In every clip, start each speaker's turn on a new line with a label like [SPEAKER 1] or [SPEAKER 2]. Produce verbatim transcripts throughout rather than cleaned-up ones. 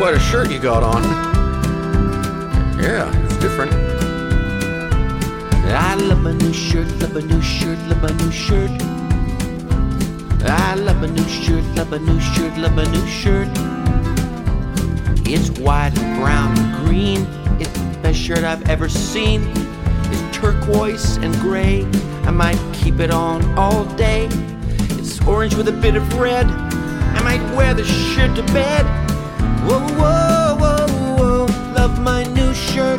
[SPEAKER 1] quite a shirt you got on. Yeah, it's different.
[SPEAKER 2] I love my new shirt, love my new shirt, love my new shirt. I love my new shirt, love my new shirt, love my new shirt. It's white and brown and green. It's the best shirt I've ever seen. It's turquoise and gray. I might keep it on all day. It's orange with a bit of red. I might wear the shirt to bed. Whoa, whoa, whoa, whoa. Love my new shirt.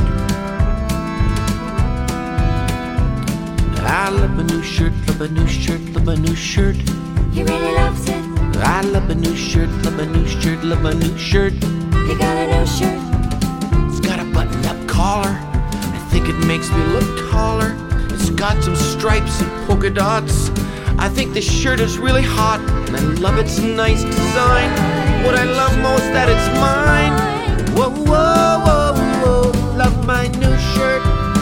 [SPEAKER 2] I love my new shirt, love my new shirt, love my new shirt.
[SPEAKER 3] He really loves it.
[SPEAKER 2] I love my new shirt, love my new shirt, love my new shirt.
[SPEAKER 3] He got a new shirt.
[SPEAKER 2] It's got a button-up collar. I think it makes me look taller. It's got some stripes and polka dots. I think this shirt is really hot, and I love its nice design. What I love most, that it's mine. Whoa, whoa, whoa, whoa. Love my new shirt.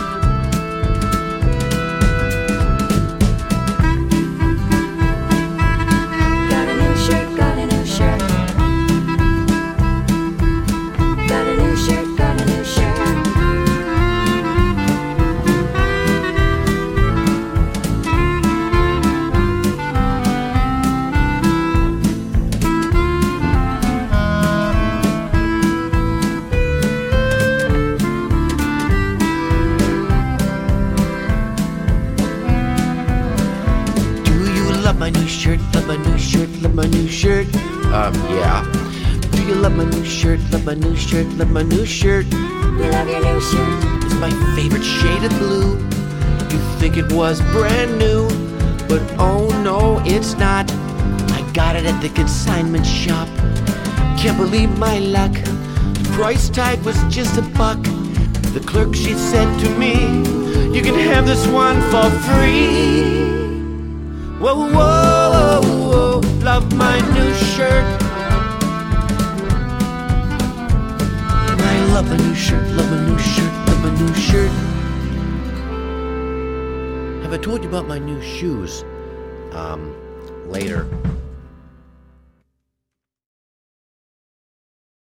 [SPEAKER 3] Got a new shirt, got a new shirt. Got a new shirt, got a new shirt.
[SPEAKER 2] Love my new shirt, love my new shirt, love my new shirt. Um, yeah. Do you love my new shirt, love my new shirt, love my new shirt?
[SPEAKER 3] We love your new shirt.
[SPEAKER 2] It's my favorite shade of blue. You think it was brand new, but oh no, it's not. I got it at the consignment shop. Can't believe my luck. The price tag was just a buck. The clerk, she said to me, you can have this one for free. Whoa, whoa, whoa, whoa, love my new shirt. I love my new shirt, love my new shirt, love my new shirt. Have I told you about my new shoes? Um, later.